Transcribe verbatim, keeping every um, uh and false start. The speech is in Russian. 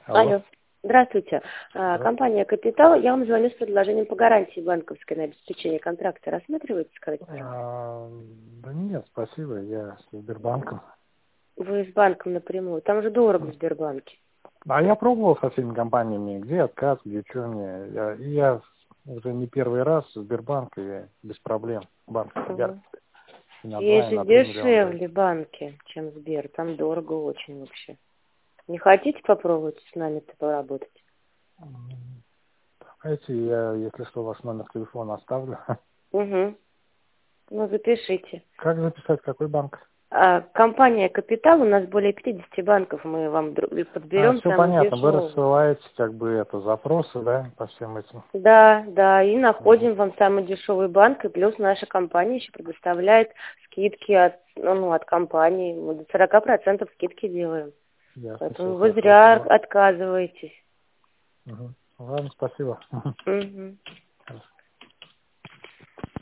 Алло. Алло. Здравствуйте. А, Да. Компания «Капитал». Я вам звоню с предложением по гарантии банковской на обеспечение контракта. Рассматриваете, скажите, пожалуйста? А, да нет, спасибо, я с Сбербанком. Вы с банком напрямую. Там же дорого в Сбербанке. А я пробовал со всеми компаниями, где отказ, где что мне. Я, и я уже не первый раз в Сбербанк, и без проблем. Банк Сбер. Мгм. И на два, Есть и же на три миллиона дают. дешевле банки, чем Сбер. Там дорого очень вообще. Не хотите попробовать с нами-то поработать? М, Давайте я, если что, ваш номер телефона оставлю. Угу. Ну, запишите. Как записать, какой банк? А, компания «Капитал», у нас более пятидесяти банков, мы вам дру- А, подберем все самый понятно, вы дешевый. рассылаете как бы это запросы, да, по всем этим. Да, да, и Мгм. находим вам самый дешевый банк, и плюс наша компания еще предоставляет скидки от, ну, ну, от компании. Мы до сорока процентов скидки делаем. Ясно, Поэтому сейчас вы я зря хорошо. отказываетесь. Мгм. Ладно, спасибо. Мгм.